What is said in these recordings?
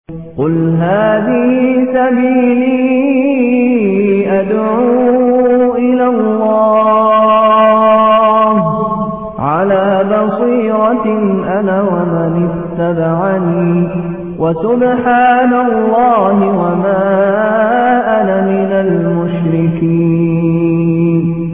قل هذه سبيلي أدعو إلى الله على بصيرة أنا ومن اتبعني وسبحان الله وما أنا من المشركين.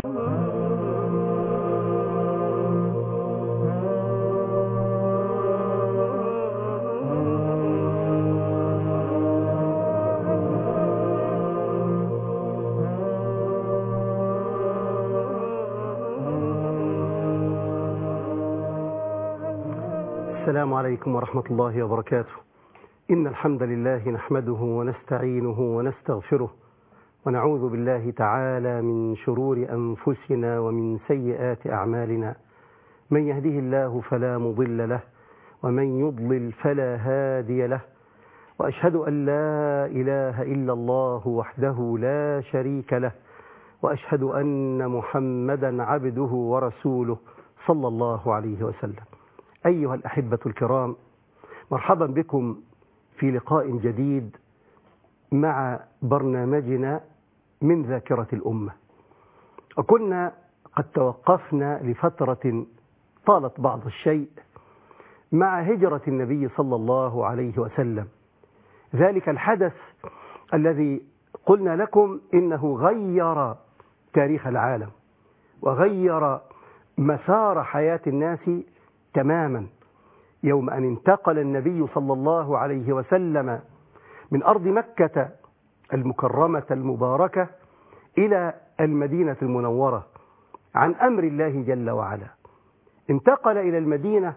السلام عليكم ورحمة الله وبركاته. إن الحمد لله نحمده ونستعينه ونستغفره ونعوذ بالله تعالى من شرور أنفسنا ومن سيئات أعمالنا. من يهده الله فلا مضل له ومن يضلل فلا هادي له، وأشهد أن لا إله إلا الله وحده لا شريك له، وأشهد أن محمدا عبده ورسوله صلى الله عليه وسلم. أيها الأحبة الكرام، مرحبا بكم في لقاء جديد مع برنامجنا من ذاكرة الأمة. وكنا قد توقفنا لفترة طالت بعض الشيء مع هجرة النبي صلى الله عليه وسلم، ذلك الحدث الذي قلنا لكم إنه غير تاريخ العالم وغير مسار حياة الناس تماما، يوم أن انتقل النبي صلى الله عليه وسلم من أرض مكة المكرمة المباركة إلى المدينة المنورة عن أمر الله جل وعلا. انتقل إلى المدينة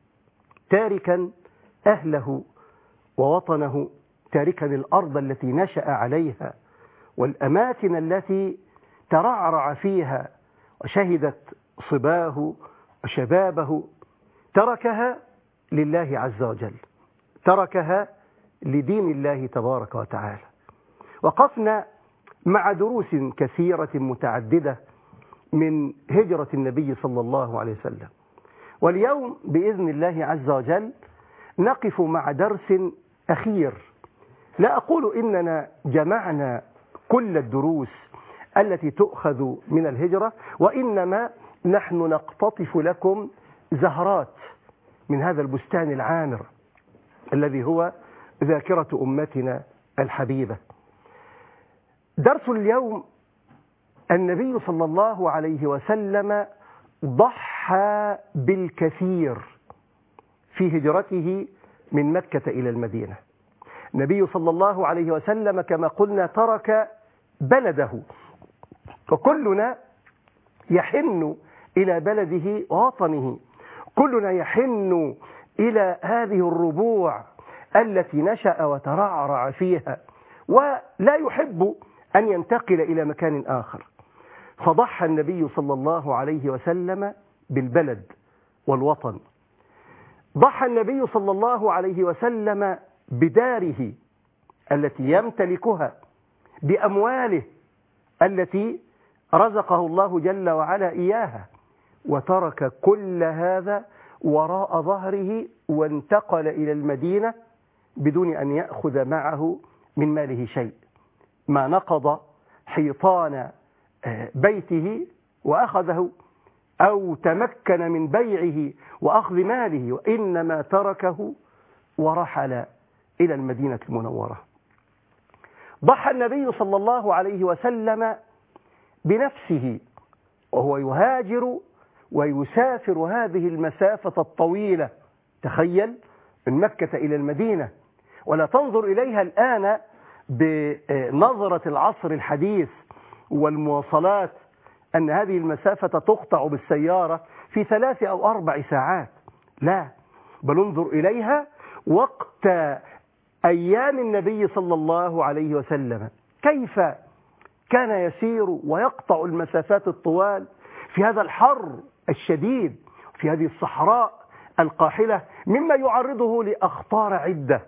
تاركا أهله ووطنه، تاركا الأرض التي نشأ عليها والأماكن التي ترعرع فيها وشهدت صباه وشبابه، تركها لله عز وجل، تركها لدين الله تبارك وتعالى. وقفنا مع دروس كثيرة متعددة من هجرة النبي صلى الله عليه وسلم، واليوم بإذن الله عز وجل نقف مع درس أخير. لا أقول إننا جمعنا كل الدروس التي تؤخذ من الهجرة، وإنما نحن نقتطف لكم زهرات من هذا البستان العامر الذي هو ذاكرة أمتنا الحبيبة. درس اليوم: النبي صلى الله عليه وسلم ضحى بالكثير في هجرته من مكة إلى المدينة. النبي صلى الله عليه وسلم كما قلنا ترك بلده، وكلنا يحن إلى بلده ووطنه، كلنا يحن إلى هذه الربوع التي نشأ وترعرع فيها، ولا يحب أن ينتقل إلى مكان آخر. فضحى النبي صلى الله عليه وسلم بالبلد والوطن. ضحى النبي صلى الله عليه وسلم بداره التي يمتلكها، بأمواله التي رزقه الله جل وعلا إياها، وترك كل هذا وراء ظهره وانتقل إلى المدينة بدون أن يأخذ معه من ماله شيء. ما نقض حيطان بيته وأخذه، أو تمكن من بيعه وأخذ ماله، وإنما تركه ورحل إلى المدينة المنورة. ضحى النبي صلى الله عليه وسلم بنفسه وهو يهاجر ويسافر هذه المسافة الطويلة. تخيل، من مكة إلى المدينة، ولا تنظر إليها الآن بنظرة العصر الحديث والمواصلات أن هذه المسافة تقطع بالسيارة في 3 أو 4 ساعات، لا، بل انظر إليها وقت أيام النبي صلى الله عليه وسلم، كيف كان يسير ويقطع المسافات الطوال في هذا الحر الشديد، في هذه الصحراء القاحلة، مما يعرضه لأخطار عدة،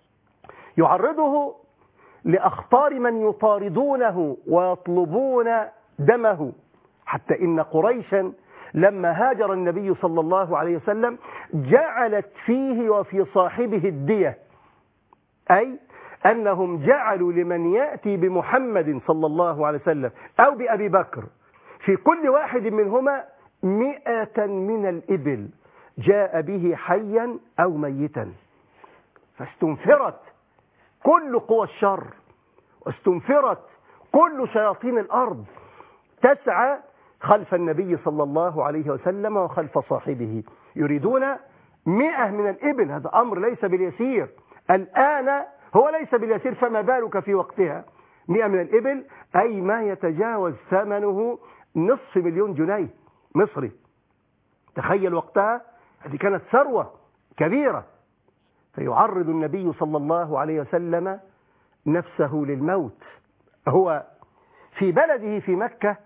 يعرضه لأخطار من يطاردونه ويطلبون دمه، حتى إن قريشا لما هاجر النبي صلى الله عليه وسلم جعلت فيه وفي صاحبه الدية، أي أنهم جعلوا لمن يأتي بمحمد صلى الله عليه وسلم أو بأبي بكر في كل واحد منهما 100 من الإبل جاء به حيا أو ميتا، فاستنفرت كل قوى الشر واستنفرت كل شياطين الأرض تسعى خلف النبي صلى الله عليه وسلم وخلف صاحبه، يريدون 100 من الإبل. هذا أمر ليس باليسير، الآن هو ليس باليسير، فما بالك في وقتها 100 من الإبل، أي ما يتجاوز ثمنه 500,000 جنيه مصري. تخيل وقتها، هذه كانت ثروة كبيرة. فيعرض النبي صلى الله عليه وسلم نفسه للموت. هو في بلده في مكة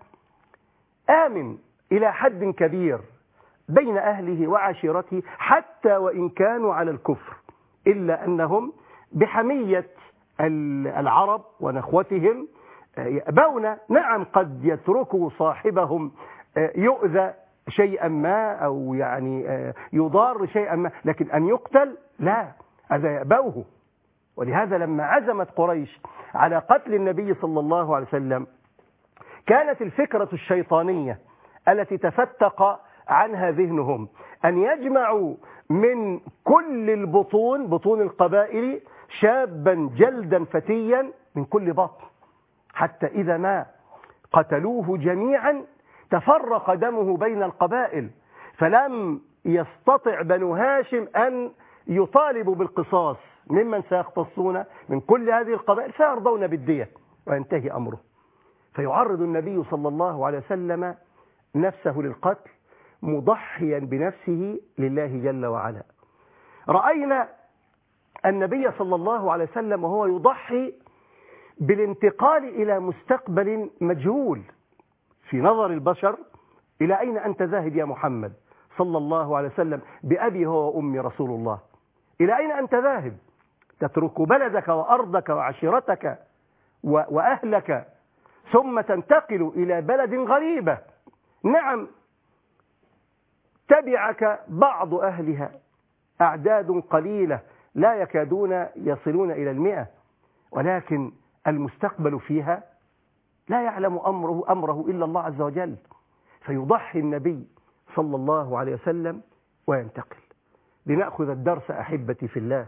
آمن إلى حد كبير بين أهله وعشيرته، حتى وإن كانوا على الكفر، إلا أنهم بحمية العرب ونخوتهم يأبون. نعم، قد يتركوا صاحبهم يؤذى شيئا ما أو يعني يضار شيئا ما، لكن أن يقتل لا، هذا يأبوه. ولهذا لما عزمت قريش على قتل النبي صلى الله عليه وسلم، كانت الفكرة الشيطانية التي تفتق عنها ذهنهم أن يجمعوا من كل البطون، بطون القبائل، شابا جلدا فتيا من كل بطن، حتى إذا ما قتلوه جميعا تفرق دمه بين القبائل، فلم يستطع بنو هاشم أن يطالبوا بالقصاص ممن سيختصون من كل هذه القبائل، فيرضون بالدية وينتهي أمره. فيعرض النبي صلى الله عليه وسلم نفسه للقتل مضحيا بنفسه لله جل وعلا. رأينا النبي صلى الله عليه وسلم وهو يضحي بالانتقال إلى مستقبل مجهول في نظر البشر. إلى أين أنت ذاهب يا محمد صلى الله عليه وسلم بأبي هو وأمي رسول الله؟ إلى أين أنت ذاهب؟ تترك بلدك وأرضك وعشيرتك وأهلك ثم تنتقل إلى بلد غريبة. نعم، تبعك بعض أهلها، أعداد قليلة لا يكادون يصلون إلى 100، ولكن المستقبل فيها لا يعلم أمره إلا الله عز وجل. فيضحي النبي صلى الله عليه وسلم وينتقل. لنأخذ الدرس أحبتي في الله،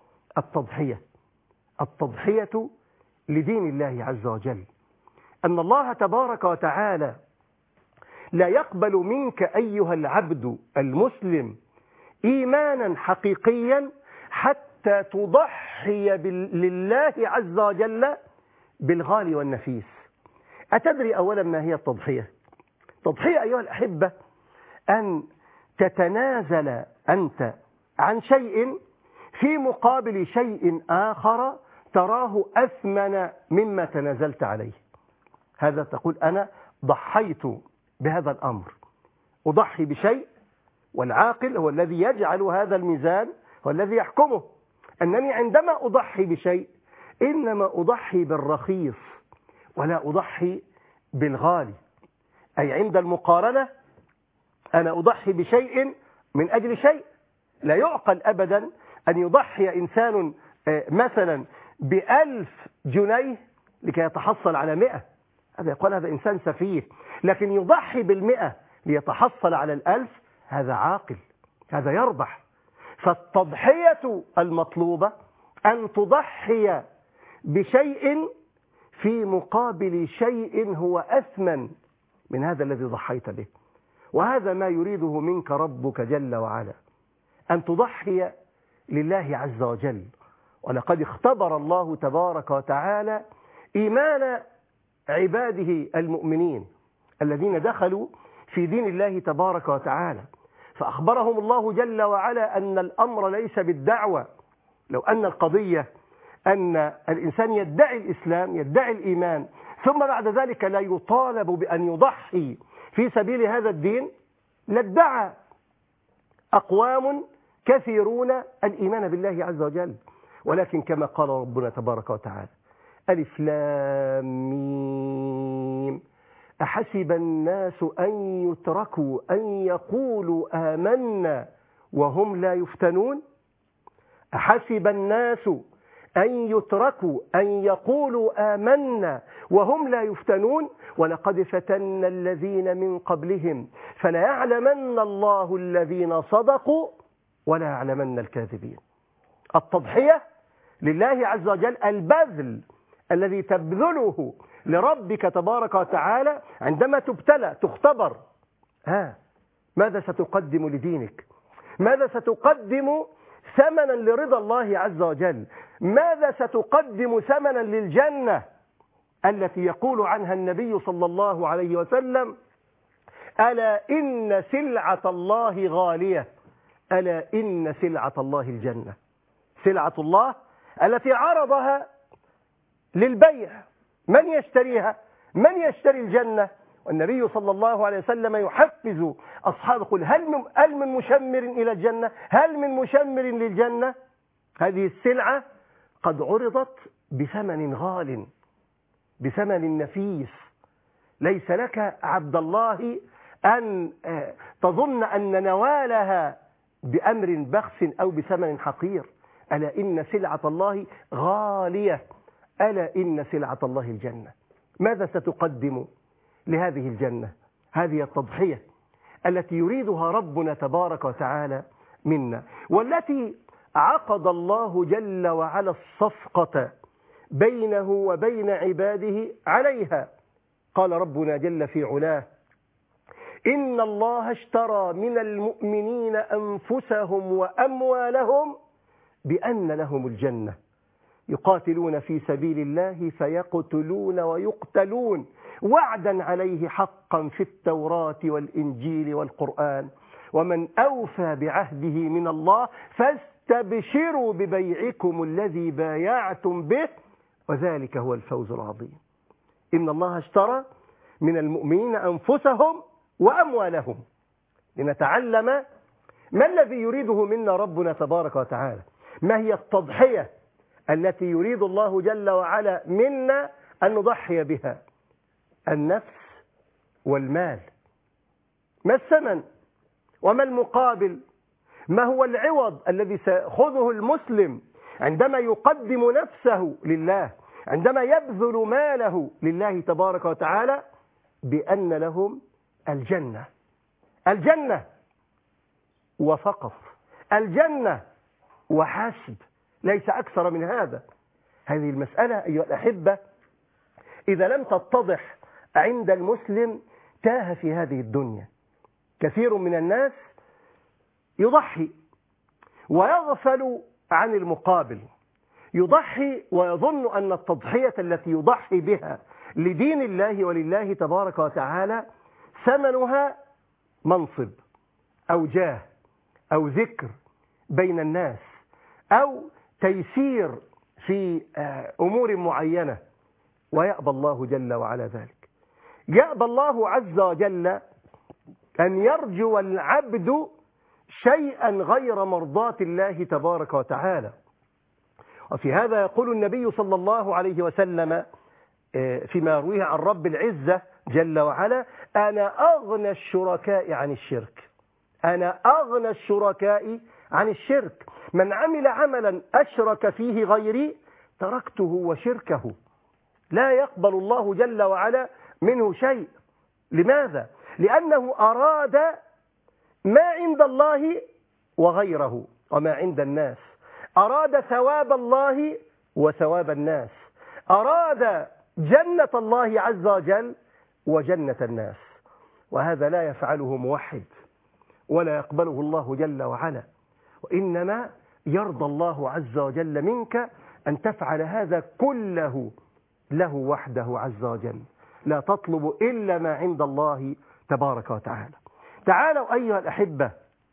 التضحية لدين الله عز وجل. أن الله تبارك وتعالى لا يقبل منك أيها العبد المسلم إيمانا حقيقيا حتى تضحي لله عز وجل بالغالي والنفيس. أتدري أولا ما هي التضحية؟ التضحية أيها الأحبة أن تتنازل أنت عن شيء في مقابل شيء آخر تراه أثمن مما تنازلت عليه. هذا تقول أنا ضحيت بهذا الأمر، أضحي بشيء، والعاقل هو الذي يجعل هذا الميزان، هو الذي يحكمه. أنني عندما أضحي بشيء إنما أضحي بالرخيص ولا أضحي بالغالي. أي عند المقارنة أنا أضحي بشيء من أجل شيء. لا يعقل أبدا أن يضحي إنسان مثلا ب1000 جنيه لكي يتحصل على 100. هذا يقول هذا إنسان سفيه. لكن يضحي بال100 ليتحصل على 1000، هذا عاقل، هذا يربح. فالتضحية المطلوبة أن تضحي بشيء في مقابل شيء هو أثمن من هذا الذي ضحيت به. وهذا ما يريده منك ربك جل وعلا، أن تضحي لله عز وجل. ولقد اختبر الله تبارك وتعالى إيمان عباده المؤمنين الذين دخلوا في دين الله تبارك وتعالى، فأخبرهم الله جل وعلا أن الأمر ليس بالدعوة. لو أن القضية أن الإنسان يدعي الإسلام، يدعي الإيمان، ثم بعد ذلك لا يطالب بأن يضحي في سبيل هذا الدين، لادعى أقوام كثيرون الإيمان بالله عز وجل. ولكن كما قال ربنا تبارك وتعالى: ألف لام ميم أحسب الناس أن يتركوا أن يقولوا آمنا وهم لا يفتنون. أحسب الناس أن يتركوا أن يقولوا آمنا وهم لا يفتنون ولقد فتنا الذين من قبلهم فليعلمن الله الذين صدقوا ولا يعلمن الكاذبين. التضحية لله عز وجل، البذل الذي تبذله لربك تبارك وتعالى عندما تبتلى تختبر. ماذا ستقدم لدينك؟ ماذا ستقدم ثمنا لرضا الله عز وجل؟ ماذا ستقدم ثمنا للجنة التي يقول عنها النبي صلى الله عليه وسلم: ألا إن سلعة الله غالية، ألا إن سلعة الله الجنة. سلعة الله التي عرضها للبيع، من يشتريها؟ من يشتري الجنة؟ والنبي صلى الله عليه وسلم يحفز أصحابه: قل هل من مشمر إلى الجنة؟ هل من مشمر للجنة؟ هذه السلعة قد عرضت بثمن غال، بثمن نفيس. ليس لك عبد الله أن تظن أن نوالها بأمر بخس أو بثمن حقير. ألا إن سلعة الله غالية، ألا إن سلعة الله الجنة. ماذا ستقدم لهذه الجنة؟ هذه التضحية التي يريدها ربنا تبارك وتعالى منا، والتي عقد الله جل وعلا الصفقة بينه وبين عباده عليها. قال ربنا جل في علاه: إن الله اشترى من المؤمنين أنفسهم وأموالهم بأن لهم الجنة يقاتلون في سبيل الله فيقتلون ويقتلون وعدا عليه حقا في التوراة والإنجيل والقرآن ومن أوفى بعهده من الله فاستبشروا ببيعكم الذي بايعتم به وذلك هو الفوز العظيم. إن الله اشترى من المؤمنين أنفسهم وأموالهم. لنتعلم ما الذي يريده منا ربنا تبارك وتعالى، ما هي التضحية التي يريد الله جل وعلا منا أن نضحي بها. النفس والمال. ما الثمن وما المقابل؟ ما هو العوض الذي سيأخذه المسلم عندما يقدم نفسه لله، عندما يبذل ماله لله تبارك وتعالى؟ بأن لهم الجنة. الجنة وفقط، الجنة وحسب، ليس أكثر من هذا. هذه المسألة أيها الأحبة إذا لم تتضح عند المسلم تاه في هذه الدنيا. كثير من الناس يضحي ويغفل عن المقابل، يضحي ويظن أن التضحية التي يضحي بها لدين الله ولله تبارك وتعالى ثمنها منصب أو جاه أو ذكر بين الناس أو تيسير في أمور معينة، ويأبى الله جل وعلا ذلك. يأبى الله عز وجل أن يرجو العبد شيئا غير مرضاة الله تبارك وتعالى. وفي هذا يقول النبي صلى الله عليه وسلم فيما يرويه عن رب العزة جل وعلا: أنا أغنى الشركاء عن الشرك. أنا أغنى الشركاء عن الشرك. من عمل عملا أشرك فيه غيري تركته وشركه. لا يقبل الله جل وعلا منه شيء. لماذا؟ لأنه أراد ما عند الله وغيره وما عند الناس، أراد ثواب الله وثواب الناس، أراد جنة الله عز وجل وجنة الناس. وهذا لا يفعله موحد ولا يقبله الله جل وعلا، وإنما يرضى الله عز وجل منك أن تفعل هذا كله له وحده عز وجل، لا تطلب إلا ما عند الله تبارك وتعالى. تعالوا أيها الأحبة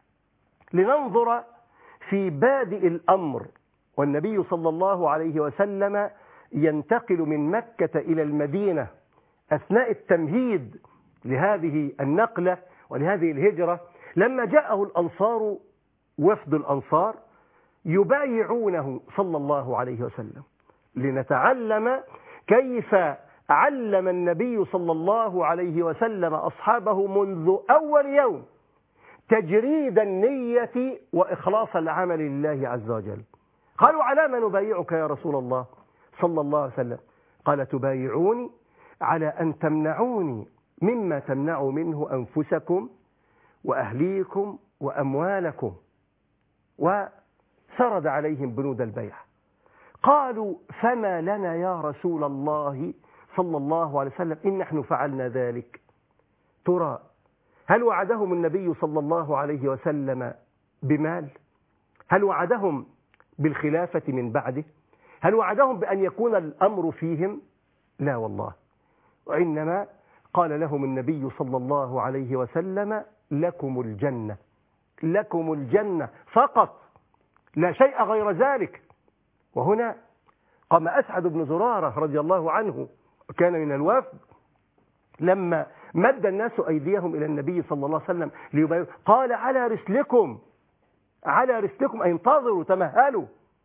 لننظر في بادئ الأمر. والنبي صلى الله عليه وسلم ينتقل من مكة إلى المدينة أثناء التمهيد لهذه النقلة ولهذه الهجرة. لما جاءه الأنصار، وفد الأنصار يبايعونه صلى الله عليه وسلم، لنتعلم كيف علم النبي صلى الله عليه وسلم أصحابه منذ أول يوم تجريد النية وإخلاص العمل لله عز وجل. قالوا على ما نبايعك يا رسول الله صلى الله عليه وسلم؟ قال تبايعوني على أن تمنعوني مما تمنعوا منه أنفسكم وأهليكم وأموالكم. وسرد عليهم بنود البيع. قالوا فما لنا يا رسول الله صلى الله عليه وسلم إن نحن فعلنا ذلك؟ ترى هل وعدهم النبي صلى الله عليه وسلم بمال؟ هل وعدهم بالخلافة من بعده؟ هل وعدهم بأن يكون الأمر فيهم؟ لا والله. وإنما قال لهم النبي صلى الله عليه وسلم لكم الجنة، لكم الجنة فقط، لا شيء غير ذلك. وهنا قام أسعد بن زرارة رضي الله عنه، كان من الوفد، لما مد الناس أيديهم إلى النبي صلى الله عليه وسلم ليبايعوا قال على رسلكم، على رسلكم، أي انتظروا تمهلوا.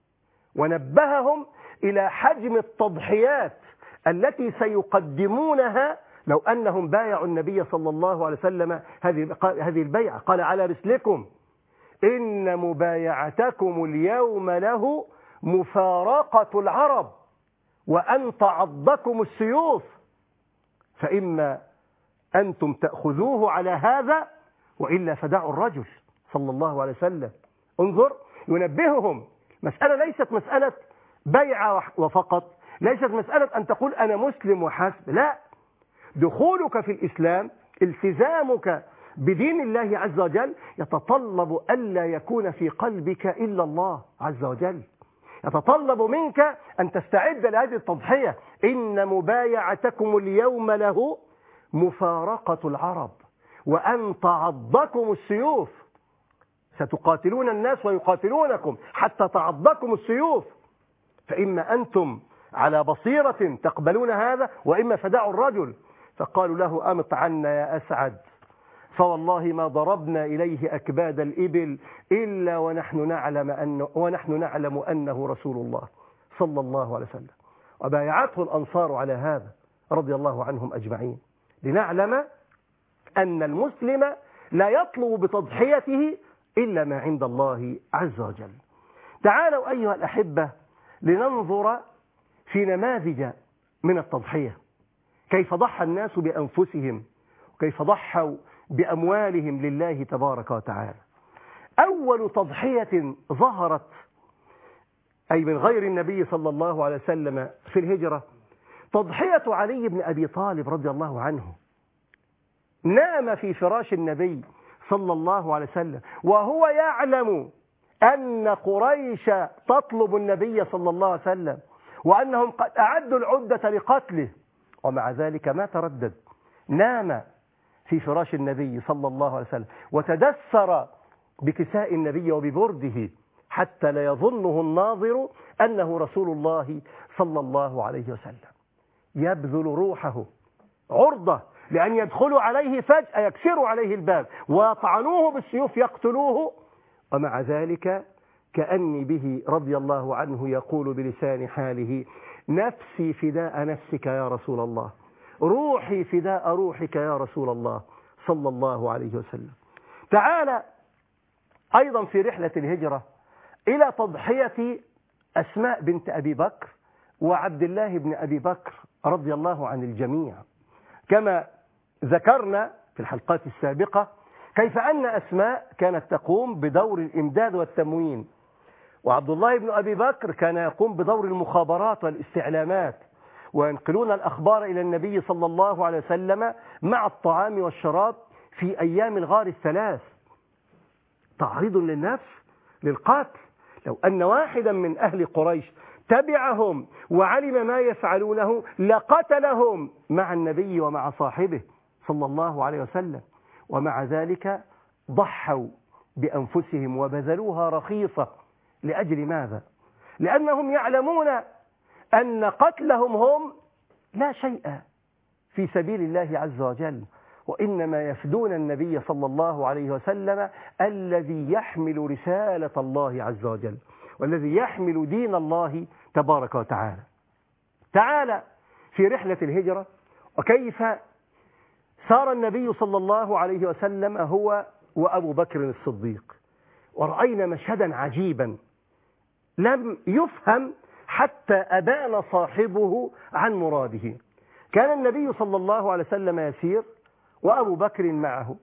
ونبههم إلى حجم التضحيات التي سيقدمونها لو أنهم بايعوا النبي صلى الله عليه وسلم هذه البيعة. قال على رسلكم إن مبايعتكم اليوم له مفارقة العرب وأن تعضكم السيوف، فإما أنتم تأخذوه على هذا وإلا فدعوا الرجل صلى الله عليه وسلم. انظر، ينبههم. مسألة ليست مسألة بيعة وفقط، ليست مسألة أن تقول أنا مسلم وحسب، لا، دخولك في الإسلام، التزامك بدين الله عز وجل يتطلب ألا يكون في قلبك إلا الله عز وجل، يتطلب منك أن تستعد لهذه التضحية. إن مبايعتكم اليوم له مفارقة العرب وأن تعضكم السيوف، ستقاتلون الناس ويقاتلونكم حتى تعضكم السيوف، فإما أنتم على بصيرة تقبلون هذا وإما فدعوا الرجل. فقالوا له أمط عنا يا أسعد، فوالله ما ضربنا إليه أكباد الإبل إلا ونحن نعلم أنه رسول الله صلى الله عليه وسلم. وبايعته الأنصار على هذا رضي الله عنهم أجمعين، لنعلم أن المسلم لا يطلب بتضحيته إلا ما عند الله عز وجل. تعالوا أيها الأحبة لننظر في نماذج من التضحية، كيف ضحى الناس بأنفسهم وكيف ضحوا بأموالهم لله تبارك وتعالى. أول تضحية ظهرت أي من غير النبي صلى الله عليه وسلم في الهجرة تضحية علي بن أبي طالب رضي الله عنه. نام في فراش النبي صلى الله عليه وسلم وهو يعلم أن قريش تطلب النبي صلى الله عليه وسلم وأنهم قد أعدوا العدة لقتله، ومع ذلك ما تردد، نام في فراش النبي صلى الله عليه وسلم وتدثر بكساء النبي وببرده حتى لا يظنه الناظر أنه رسول الله صلى الله عليه وسلم، يبذل روحه عرضة لأن يدخلوا عليه فجأة يكسروا عليه الباب ويطعنوه بالسيوف يقتلوه، ومع ذلك كأني به رضي الله عنه يقول بلسان حاله نفسي فداء نفسك يا رسول الله، روحي فداء روحك يا رسول الله صلى الله عليه وسلم. تعالى أيضا في رحلة الهجرة إلى تضحية أسماء بنت أبي بكر وعبد الله بن أبي بكر رضي الله عن الجميع، كما ذكرنا في الحلقات السابقة كيف أن أسماء كانت تقوم بدور الإمداد والتموين، وعبد الله بن أبي بكر كان يقوم بدور المخابرات والاستعلامات، وينقلون الأخبار إلى النبي صلى الله عليه وسلم مع الطعام والشراب في أيام الغار الثلاث، تعريض للنفس للقتل. لو أن واحدا من أهل قريش تبعهم وعلم ما يفعلونه لقتلهم مع النبي ومع صاحبه صلى الله عليه وسلم، ومع ذلك ضحوا بأنفسهم وبذلوها رخيصة. لأجل ماذا؟ لأنهم يعلمون أن قتلهم هم لا شيء في سبيل الله عز وجل، وإنما يفدون النبي صلى الله عليه وسلم الذي يحمل رسالة الله عز وجل والذي يحمل دين الله تبارك وتعالى. تعالى في رحلة الهجرة وكيف سار النبي صلى الله عليه وسلم هو وأبو بكر الصديق، ورأينا مشهدا عجيبا لم يفهم حتى أبان صاحبه عن مراده. كان النبي صلى الله عليه وسلم يسير وأبو بكر معه،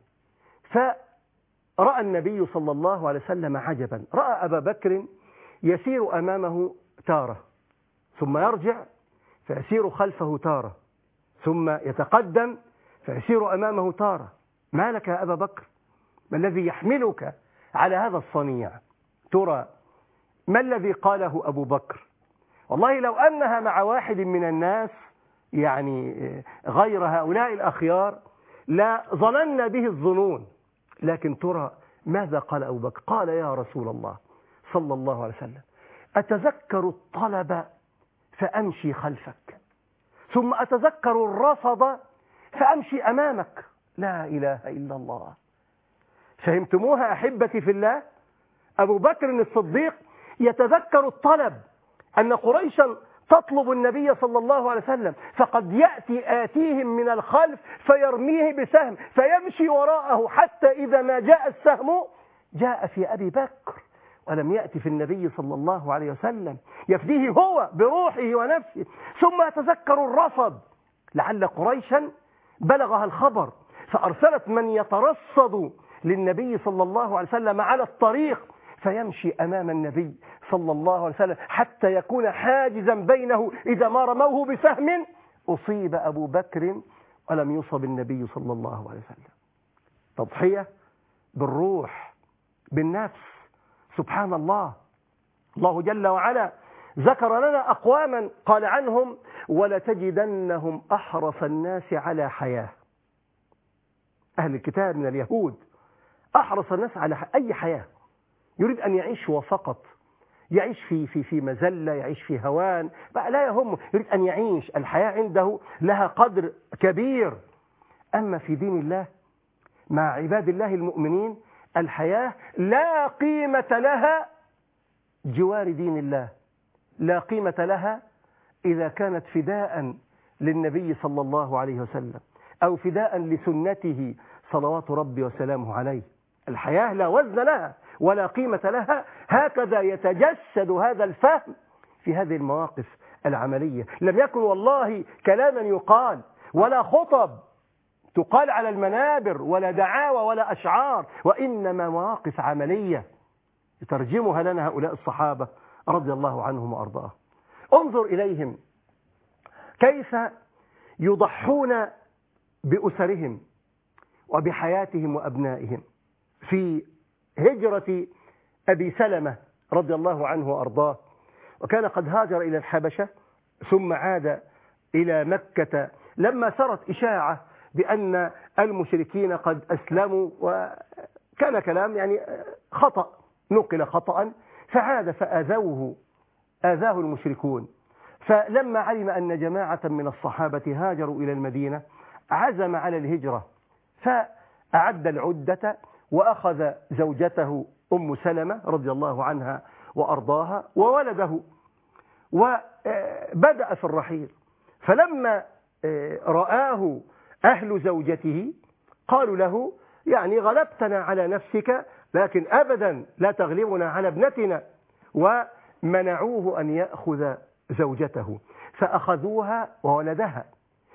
فرأى النبي صلى الله عليه وسلم عجبا، رأى أبا بكر يسير أمامه تارة ثم يرجع فيسير خلفه تارة ثم يتقدم فيسير أمامه تارة. ما لك يا أبا بكر؟ ما الذي يحملك على هذا الصنيع؟ ترى ما الذي قاله أبو بكر؟ والله لو أنها مع واحد من الناس يعني غير هؤلاء الأخيار لا ظننا به الظنون، لكن ترى ماذا قال أبو بكر؟ قال يا رسول الله صلى الله عليه وسلم أتذكر الطلب فأمشي خلفك ثم أتذكر الرفض فأمشي أمامك. لا إله إلا الله. فهمتموها أحبتي في الله؟ أبو بكر الصديق يتذكر الطلب، أن قريشا تطلب النبي صلى الله عليه وسلم، فقد يأتي آتيهم من الخلف فيرميه بسهم فيمشي وراءه حتى إذا ما جاء السهم جاء في أبي بكر ولم يأتي في النبي صلى الله عليه وسلم يفديه هو بروحه ونفسه. ثم يتذكر الرفض، لعل قريشا بلغها الخبر فأرسلت من يترصد للنبي صلى الله عليه وسلم على الطريق فيمشي أمام النبي صلى الله عليه وسلم حتى يكون حاجزا بينه إذا ما رموه بسهم أصيب أبو بكر ولم يصب النبي صلى الله عليه وسلم. تضحية بالروح بالنفس. سبحان الله. الله جل وعلا ذكر لنا أقواما قال عنهم ولتجدنهم أحرص الناس على حياة. أهل الكتاب من اليهود أحرص الناس على أي حياة، يريد أن يعيش وفقط، يعيش في مزلة، يعيش في هوان، لا يهمه، يريد أن يعيش. الحياة عنده لها قدر كبير. أما في دين الله مع عباد الله المؤمنين الحياة لا قيمة لها جوار دين الله، لا قيمة لها إذا كانت فداء للنبي صلى الله عليه وسلم أو فداء لسنته صلوات ربي وسلامه عليه. الحياة لا وزن لها ولا قيمة لها. هكذا يتجسد هذا الفهم في هذه المواقف العملية. لم يكن والله كلاما يقال ولا خطب تقال على المنابر ولا دعاوى ولا أشعار، وإنما مواقف عملية يترجمها لنا هؤلاء الصحابة رضي الله عنهم وأرضاهم. انظر إليهم كيف يضحون بأسرهم وبحياتهم وأبنائهم. في هجرة أبي سلمة رضي الله عنه وأرضاه، وكان قد هاجر إلى الحبشة ثم عاد إلى مكة لما سرت إشاعة بأن المشركين قد أسلموا، وكان كلام يعني خطأ نقل خطأ، فعاد فآذاه المشركون. فلما علم أن جماعة من الصحابة هاجروا إلى المدينة عزم على الهجرة، فأعد العدة وأخذ زوجته أم سلمة رضي الله عنها وأرضاها وولده وبدأ في الرحيل. فلما رآه أهل زوجته قالوا له يعني غلبتنا على نفسك لكن أبدا لا تغلبنا على ابنتنا، ومنعوه أن يأخذ زوجته فأخذوها وولدها.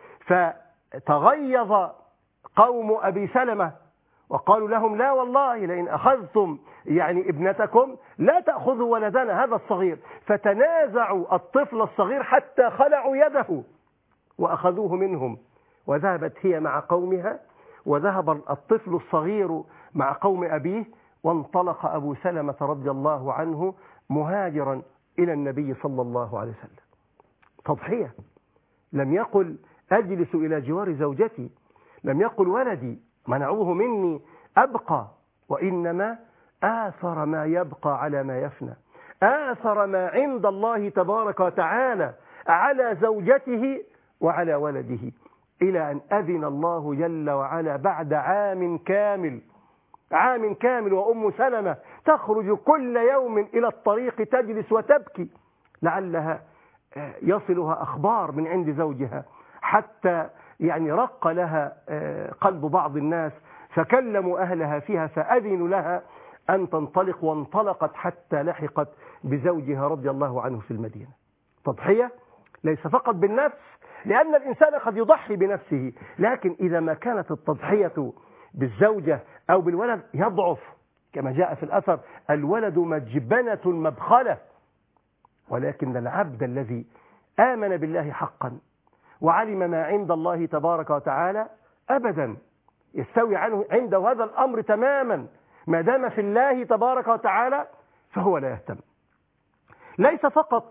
فتغيظ قوم أبي سلمة وقالوا لهم لا والله لئن أخذتم يعني ابنتكم لا تأخذوا ولدنا هذا الصغير. فتنازعوا الطفل الصغير حتى خلعوا يده وأخذوه منهم، وذهبت هي مع قومها وذهب الطفل الصغير مع قوم أبيه، وانطلق أبو سلمة رضي الله عنه مهاجرا إلى النبي صلى الله عليه وسلم. تضحية. لم يقل أجلس إلى جوار زوجتي، لم يقل ولدي منعوه مني أبقى، وإنما آثر ما يبقى على ما يفنى، آثر ما عند الله تبارك وتعالى على زوجته وعلى ولده، إلى أن أذن الله جل وعلا بعد عام كامل وأم سلمة تخرج كل يوم إلى الطريق تجلس وتبكي لعلها يصلها أخبار من عند زوجها، حتى يعني رق لها قلب بعض الناس فكلموا أهلها فيها فأذنوا لها أن تنطلق، وانطلقت حتى لحقت بزوجها رضي الله عنه في المدينة. تضحية ليس فقط بالنفس، لأن الإنسان قد يضحي بنفسه، لكن إذا ما كانت التضحية بالزوجة أو بالولد يضعف، كما جاء في الأثر: الولد مجبنة مبخلة. ولكن العبد الذي آمن بالله حقا وعلم ما عند الله تبارك وتعالى أبدا يستوي عنده هذا الأمر تماما، ما دام في الله تبارك وتعالى فهو لا يهتم. ليس فقط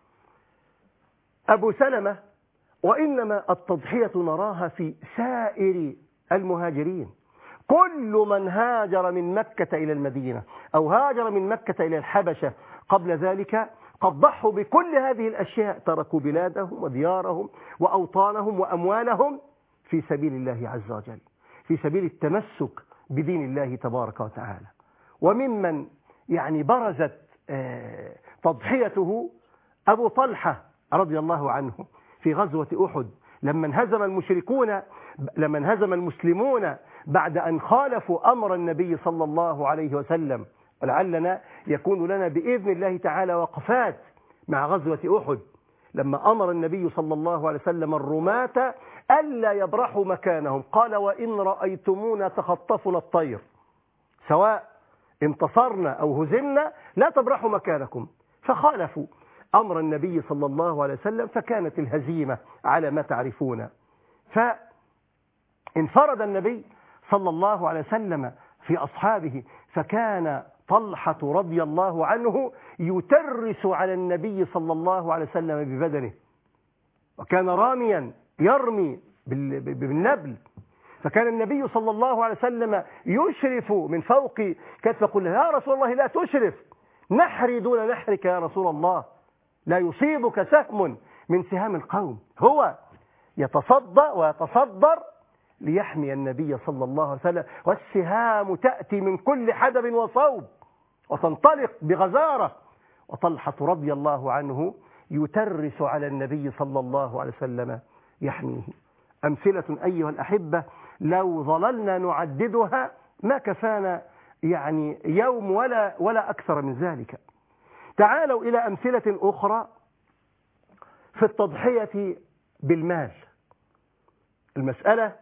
أبو سلمة، وإنما التضحية نراها في سائر المهاجرين. كل من هاجر من مكة إلى المدينة أو هاجر من مكة إلى الحبشة قبل ذلك قد ضحوا بكل هذه الأشياء، تركوا بلادهم وديارهم وأوطانهم وأموالهم في سبيل الله عز وجل، في سبيل التمسك بدين الله تبارك وتعالى. وممن برزت تضحيته أبو طلحة رضي الله عنه في غزوة أحد، لما انهزم المسلمون بعد أن خالفوا أمر النبي صلى الله عليه وسلم. ولعلنا يكون لنا بإذن الله تعالى وقفات مع غزوة أحد، لما أمر النبي صلى الله عليه وسلم الرماة ألا يبرحوا مكانهم، قال: وإن رأيتمونا تخطفنا الطير، سواء انتصرنا أو هزمنا لا تبرحوا مكانكم. فخالفوا أمر النبي صلى الله عليه وسلم، فكانت الهزيمة على ما تعرفون. فانفرد النبي صلى الله عليه وسلم في أصحابه، فكان طلحة رضي الله عنه يترس على النبي صلى الله عليه وسلم ببدنه، وكان راميا يرمي بالنبل. فكان النبي صلى الله عليه وسلم يشرف من فوق كتفه، يقول: يا رسول الله لا تشرف، نحري دون نحرك يا رسول الله، لا يصيبك سهم من سهام القوم. هو يتصدى ويتصدر ليحمي النبي صلى الله عليه وسلم، والسهام تأتي من كل حدب وصوب وتنطلق بغزارة، وطلحة رضي الله عنه يترس على النبي صلى الله عليه وسلم يحميه. أمثلة أيها الأحبة لو ظللنا نعددها ما كفانا يوم ولا أكثر من ذلك. تعالوا إلى أمثلة أخرى في التضحية بالمال. المسألة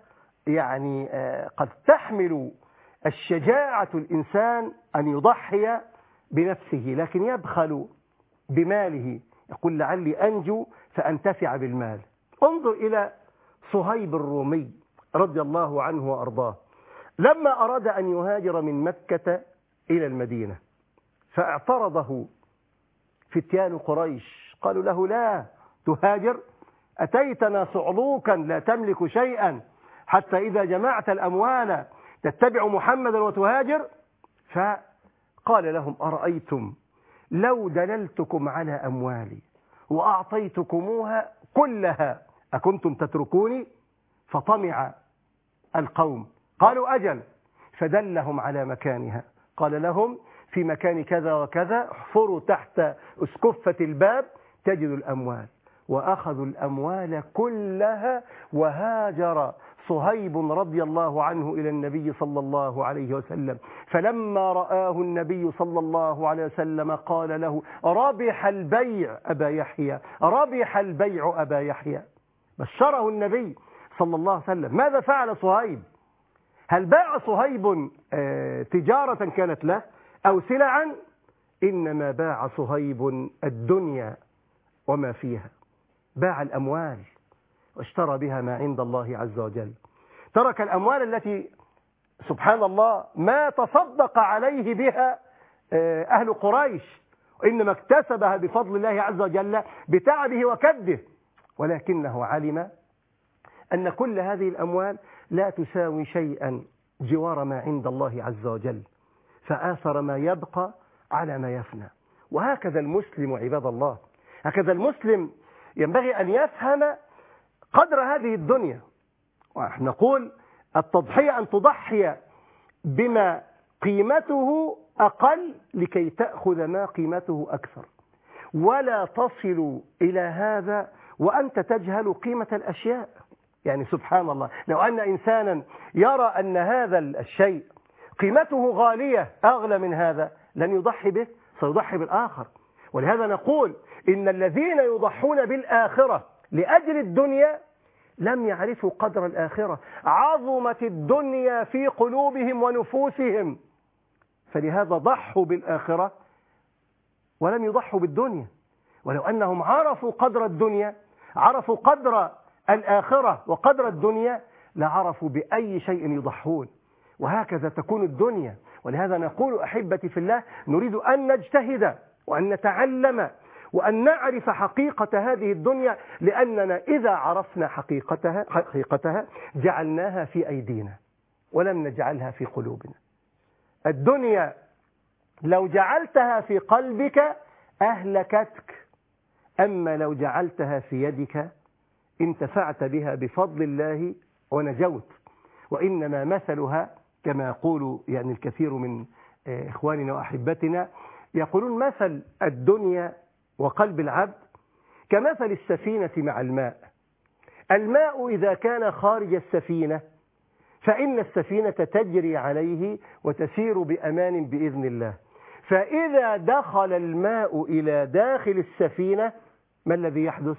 قد تحمل الشجاعة الإنسان أن يضحي بنفسه، لكن يبخل بماله، يقول: لعلي أنجو فأنتفع بالمال. انظر إلى صهيب الرومي رضي الله عنه وأرضاه، لما أراد أن يهاجر من مكة إلى المدينة فاعترضه فتيان قريش، قالوا له: لا تهاجر، أتيتنا صعلوكا لا تملك شيئا، حتى إذا جمعت الأموال تتبع محمدا وتهاجر. فقال لهم: أرأيتم لو دللتكم على أموالي وأعطيتكموها كلها أكنتم تتركوني؟ فطمع القوم، قالوا: أجل. فدلهم على مكانها، قال لهم: في مكان كذا وكذا، احفروا تحت أسكفة الباب تجدوا الأموال. وأخذوا الأموال كلها، وهاجر صهيب رضي الله عنه إلى النبي صلى الله عليه وسلم. فلما رآه النبي صلى الله عليه وسلم قال له: ربح البيع أبا يحيى، ربح البيع أبا يحيى. بشره النبي صلى الله عليه وسلم. ماذا فعل صهيب؟ هل باع صهيب تجارة كانت له أو سلعا؟ إنما باع صهيب الدنيا وما فيها، باع الأموال واشترى بها ما عند الله عز وجل. ترك الأموال التي سبحان الله ما تصدق عليه بها أهل قريش، إنما اكتسبها بفضل الله عز وجل بتعبه وكده، ولكنه علم أن كل هذه الأموال لا تساوي شيئا جوار ما عند الله عز وجل، فآثر ما يبقى على ما يفنى. وهكذا المسلم عباد الله، هكذا المسلم ينبغي أن يفهم قدر هذه الدنيا. ونقول التضحية أن تضحي بما قيمته أقل لكي تأخذ ما قيمته أكثر، ولا تصل إلى هذا وأنت تجهل قيمة الأشياء. سبحان الله، لو أن إنسانا يرى أن هذا الشيء قيمته غالية أغلى من هذا لن يضحي به، سيضحي بالآخر. ولهذا نقول إن الذين يضحون بالآخرة لأجل الدنيا لم يعرفوا قدر الآخرة، عظمت الدنيا في قلوبهم ونفوسهم، فلهذا ضحوا بالآخرة ولم يضحوا بالدنيا. ولو أنهم عرفوا قدر الدنيا، عرفوا قدر الآخرة وقدر الدنيا، لعرفوا بأي شيء يضحون. وهكذا تكون الدنيا. ولهذا نقول أحبتي في الله، نريد أن نجتهد وأن نتعلم وأن نعرف حقيقة هذه الدنيا، لأننا إذا عرفنا حقيقتها جعلناها في أيدينا ولم نجعلها في قلوبنا. الدنيا لو جعلتها في قلبك أهلكتك، أما لو جعلتها في يدك انتفعت بها بفضل الله ونجوت. وإنما مثلها كما يقول يعني الكثير من إخواننا وأحبتنا، يقولون مثل الدنيا وقلب العبد كمثل السفينة مع الماء. الماء إذا كان خارج السفينة فإن السفينة تجري عليه وتسير بأمان بإذن الله، فإذا دخل الماء إلى داخل السفينة ما الذي يحدث؟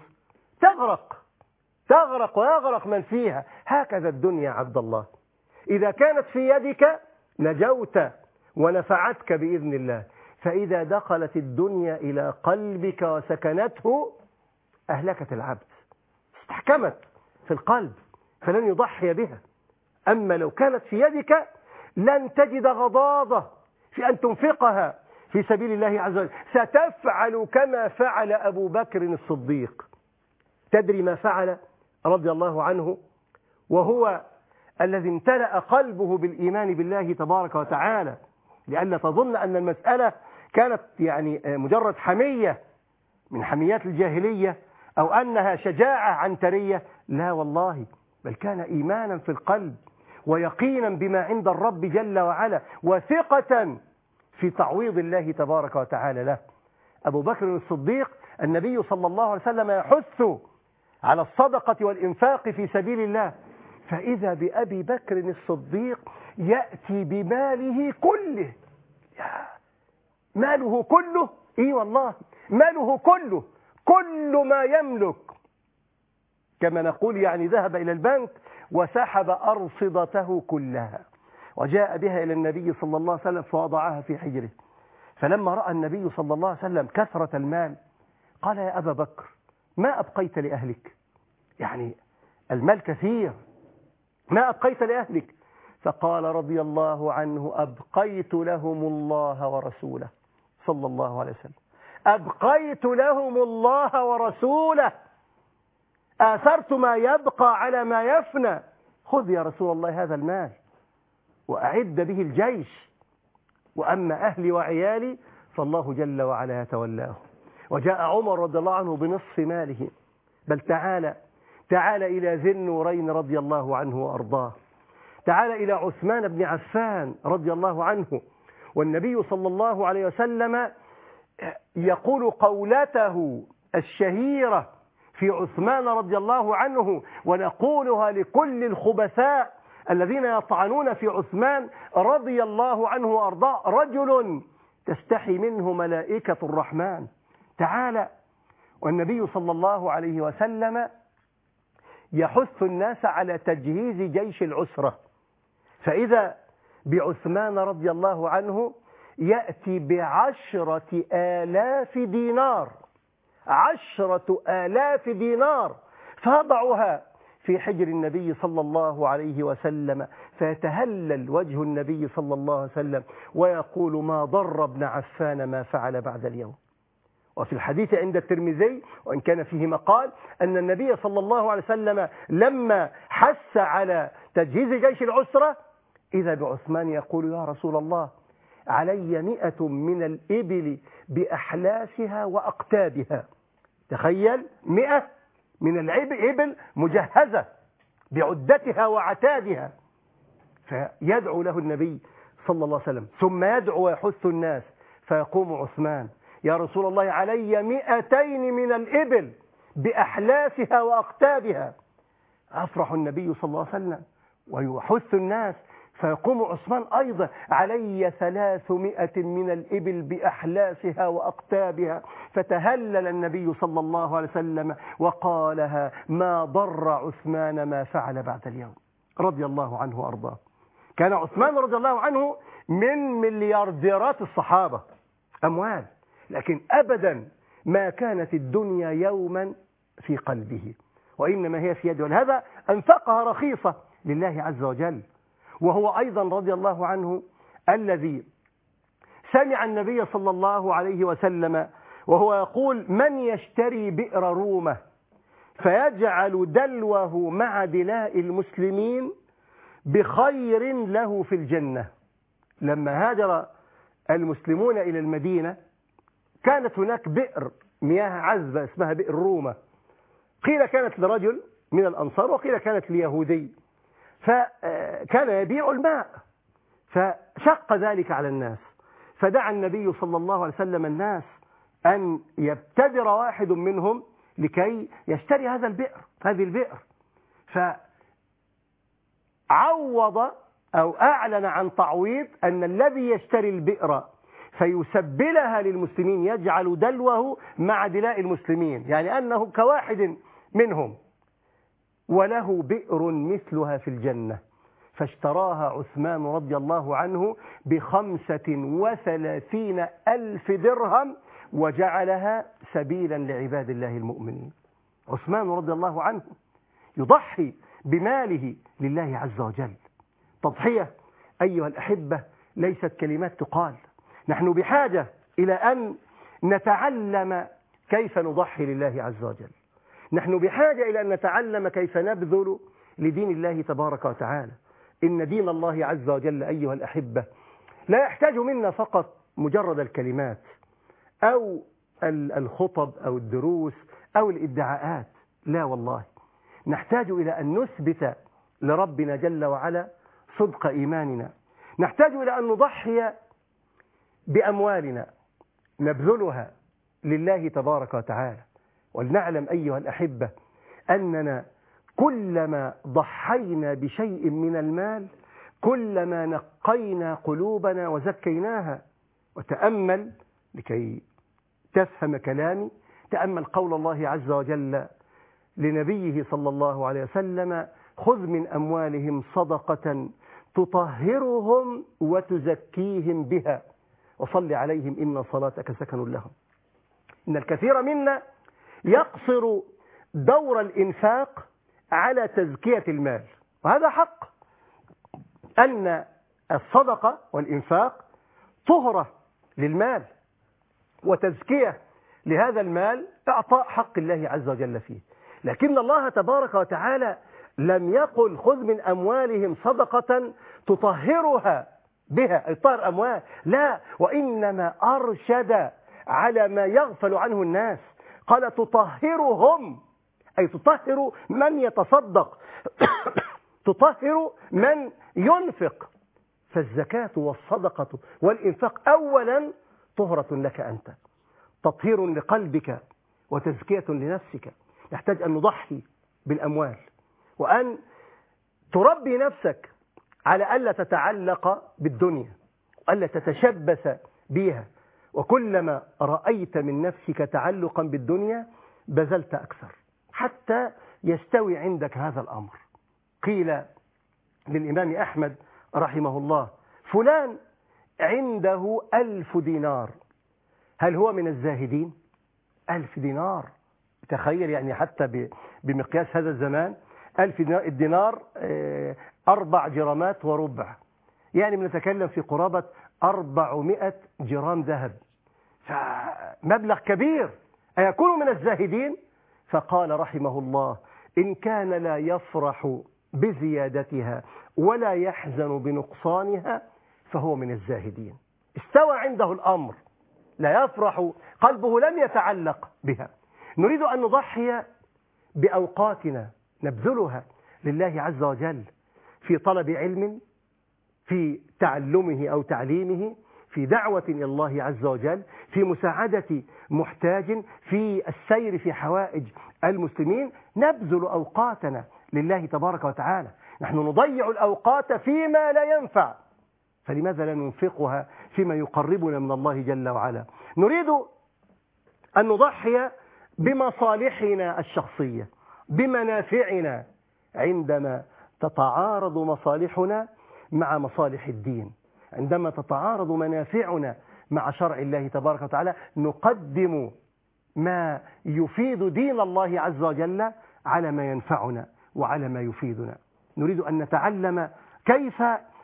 تغرق ويغرق من فيها. هكذا الدنيا عبد الله، إذا كانت في يدك نجوت ونفعتك بإذن الله، فإذا دخلت الدنيا إلى قلبك وسكنته أهلكت العبد، استحكمت في القلب فلن يضحي بها. أما لو كانت في يدك لن تجد غضاضة في أن تنفقها في سبيل الله عز وجل، ستفعل كما فعل أبو بكر الصديق. تدري ما فعل رضي الله عنه؟ وهو الذي امتلأ قلبه بالإيمان بالله تبارك وتعالى، لألا تظن أن المسألة كانت يعني مجرد حمية من حميات الجاهلية أو أنها شجاعة عنترية، لا والله، بل كان إيمانا في القلب ويقينا بما عند الرب جل وعلا وثقة في تعويض الله تبارك وتعالى له. أبو بكر الصديق النبي صلى الله عليه وسلم يحث على الصدقة والإنفاق في سبيل الله، فإذا بأبي بكر الصديق يأتي بماله كله. ماله كله؟ إيه والله، ماله كله، كل ما يملك، كما نقول يعني ذهب إلى البنك وسحب أرصدته كلها وجاء بها إلى النبي صلى الله عليه وسلم فوضعها في حجره. فلما رأى النبي صلى الله عليه وسلم كثرة المال قال: يا أبا بكر، ما أبقيت لأهلك؟ يعني المال كثير، ما أبقيت لأهلك؟ فقال رضي الله عنه: أبقيت لهم الله ورسوله صلى الله عليه وسلم، أبقيت لهم الله ورسوله، آثرت ما يبقى على ما يفنى. خذ يا رسول الله هذا المال وأعد به الجيش، وأما أهلي وعيالي فالله جل وعلا يتولاه. وجاء عمر رضي الله عنه بنصف ماله. بل تعال إلى ذي النورين رضي الله عنه وأرضاه، تعال إلى عثمان بن عفان رضي الله عنه، والنبي صلى الله عليه وسلم يقول قولته الشهيرة في عثمان رضي الله عنه، ونقولها لكل الخبثاء الذين يطعنون في عثمان رضي الله عنه وأرضاه: رجل تستحي منه ملائكة الرحمن. تعالى. والنبي صلى الله عليه وسلم يحث الناس على تجهيز جيش العسرة، فإذا بعثمان رضي الله عنه يأتي ب10,000 دينار، 10,000 دينار، فيضعها في حجر النبي صلى الله عليه وسلم، فيتهلل وجه النبي صلى الله عليه وسلم ويقول: ما ضر ابن عفان ما فعل بعد اليوم. وفي الحديث عند الترمذي وإن كان فيه مقال أن النبي صلى الله عليه وسلم لما حث على تجهيز جيش العسرة إذا بعثمان يقول: يا رسول الله، علي 100 من الإبل بأحلاسها وأقتابها. تخيل، 100 من الإبل مجهزة بعدتها وعتادها. فيدعو له النبي صلى الله عليه وسلم، ثم يدعو ويحث الناس، فيقوم عثمان: يا رسول الله، علي 200 من الإبل بأحلاسها وأقتابها. أفرح النبي صلى الله عليه وسلم ويحث الناس، فيقوم عثمان أيضا علي 300 من الإبل بأحلاسها وأقتابها، فتهلل النبي صلى الله عليه وسلم وقالها: ما ضر عثمان ما فعل بعد اليوم، رضي الله عنه وأرضاه. كان عثمان رضي الله عنه من مليارديرات الصحابة، أموال، لكن أبدا ما كانت الدنيا يوما في قلبه، وإنما هي في يده، ولهذا أنفقها رخيصة لله عز وجل. وهو أيضا رضي الله عنه الذي سمع النبي صلى الله عليه وسلم وهو يقول: من يشتري بئر رومة فيجعل دلوه مع دلاء المسلمين بخير له في الجنة. لما هاجر المسلمون إلى المدينة كانت هناك بئر مياه عذبة اسمها بئر رومة، قيل كانت لرجل من الأنصار وقيل كانت ليهودي، فكان يبيع الماء، فشق ذلك على الناس، فدعا النبي صلى الله عليه وسلم الناس أن يبتدر واحد منهم لكي يشتري هذه البئر، فعوض أو أعلن عن تعويض أن الذي يشتري البئر فيسبلها للمسلمين يجعل دلوه مع دلاء المسلمين، يعني أنه كواحد منهم، وله بئر مثلها في الجنة. فاشتراها عثمان رضي الله عنه ب35,000 درهم وجعلها سبيلا لعباد الله المؤمنين. عثمان رضي الله عنه يضحي بماله لله عز وجل. تضحية أيها الأحبة ليست كلمات تقال، نحن بحاجة إلى أن نتعلم كيف نضحي لله عز وجل، نحن بحاجة إلى أن نتعلم كيف نبذل لدين الله تبارك وتعالى. إن دين الله عز وجل أيها الأحبة لا يحتاج منا فقط مجرد الكلمات أو الخطب أو الدروس أو الادعاءات، لا والله، نحتاج إلى أن نثبت لربنا جل وعلا صدق إيماننا، نحتاج إلى أن نضحي بأموالنا نبذلها لله تبارك وتعالى. ولنعلم أيها الأحبة أننا كلما ضحينا بشيء من المال كلما نقينا قلوبنا وزكيناها. وتأمل لكي تفهم كلامي، تأمل قول الله عز وجل لنبيه صلى الله عليه وسلم: خذ من أموالهم صدقة تطهرهم وتزكيهم بها وصل عليهم إن صلاتك سكن لهم. إن الكثير منا يقصر دور الإنفاق على تزكية المال، وهذا حق أن الصدقة والإنفاق طهرة للمال وتزكية لهذا المال، إعطاء حق الله عز وجل فيه، لكن الله تبارك وتعالى لم يقل خذ من أموالهم صدقة تطهرها بها، أي طهر أموال، لا، وإنما أرشد على ما يغفل عنه الناس، قال تطهرهم، أي تطهر من يتصدق تطهر من ينفق. فالزكاة والصدقة والإنفاق أولا طهرة لك أنت، تطهير لقلبك وتزكية لنفسك. نحتاج أن نضحي بالأموال وأن تربي نفسك على ألا تتعلق بالدنيا وألا تتشبث بها، وكلما رأيت من نفسك تعلقا بالدنيا بذلت أكثر حتى يستوي عندك هذا الأمر. قيل للإمام أحمد رحمه الله: فلان عنده 1000 دينار، هل هو من الزاهدين؟ 1000 دينار، تخيل يعني حتى بمقياس هذا الزمان 1000 دينار، الدينار 4 جرامات وربع، يعني بنتكلم في قرابة 400 جرام ذهب، فمبلغ كبير، أيكون من الزاهدين؟ فقال رحمه الله: إن كان لا يفرح بزيادتها ولا يحزن بنقصانها فهو من الزاهدين. استوى عنده الأمر، لا يفرح، قلبه لم يتعلق بها. نريد أن نضحي بأوقاتنا نبذلها لله عز وجل في طلب علم، في تعلمه أو تعليمه، في دعوة إلى الله عز وجل، في مساعدة محتاج، في السير في حوائج المسلمين. نبذل أوقاتنا لله تبارك وتعالى، نحن نضيع الأوقات فيما لا ينفع، فلماذا لا ننفقها فيما يقربنا من الله جل وعلا؟ نريد أن نضحي بمصالحنا الشخصية، بمنافعنا، عندما تتعارض مصالحنا مع مصالح الدين، عندما تتعارض منافعنا مع شرع الله تبارك وتعالى، نقدم ما يفيد دين الله عز وجل على ما ينفعنا وعلى ما يفيدنا. نريد أن نتعلم كيف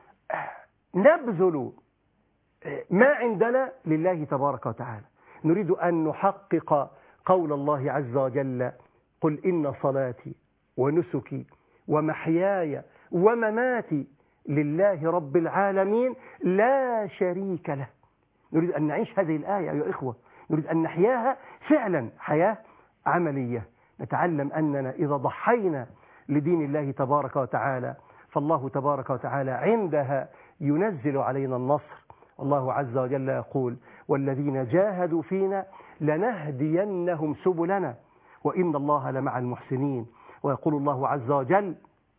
نبذل ما عندنا لله تبارك وتعالى. نريد أن نحقق قول الله عز وجل: قل إن صلاتي ونسكي ومحياي ومماتي لله رب العالمين لا شريك له. نريد أن نعيش هذه الآية يا إخوة، نريد أن نحياها فعلا حياة عملية. نتعلم أننا إذا ضحينا لدين الله تبارك وتعالى فالله تبارك وتعالى عندها ينزل علينا النصر. الله عز وجل يقول: والذين جاهدوا فينا لنهدينهم سبلنا وإن الله لمع المحسنين. ويقول الله عز وجل: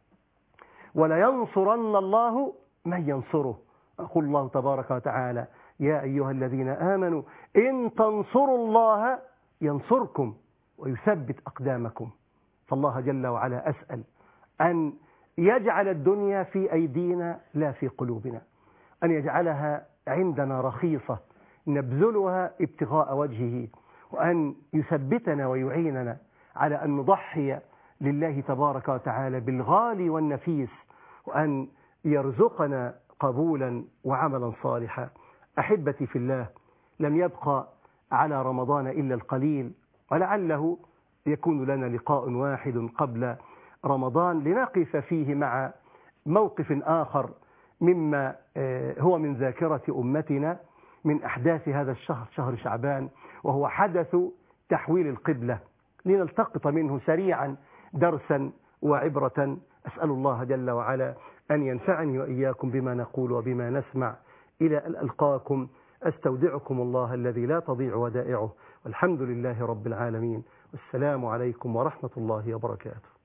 ولينصرن الله من ينصره. يقول الله تبارك وتعالى: يا أيها الذين آمنوا إن تنصروا الله ينصركم ويثبت أقدامكم. فالله جل وعلا أسأل أن يجعل الدنيا في أيدينا لا في قلوبنا، أن يجعلها عندنا رخيصة نبذلها ابتغاء وجهه، وأن يثبتنا ويعيننا على أن نضحي لله تبارك وتعالى بالغالي والنفيس، وأن يرزقنا قبولا وعملا صالحا. أحبتي في الله، لم يبقى على رمضان إلا القليل، ولعله يكون لنا لقاء واحد قبل رمضان لنقف فيه مع موقف آخر مما هو من ذاكرة أمتنا من أحداث هذا الشهر، شهر شعبان، وهو حدث تحويل القبلة، لنلتقط منه سريعا درسا وعبرة. أسأل الله جل وعلا أن ينفعني وإياكم بما نقول وبما نسمع. إلى أن ألقاكم أستودعكم الله الذي لا تضيع ودائعه، والحمد لله رب العالمين، والسلام عليكم ورحمة الله وبركاته.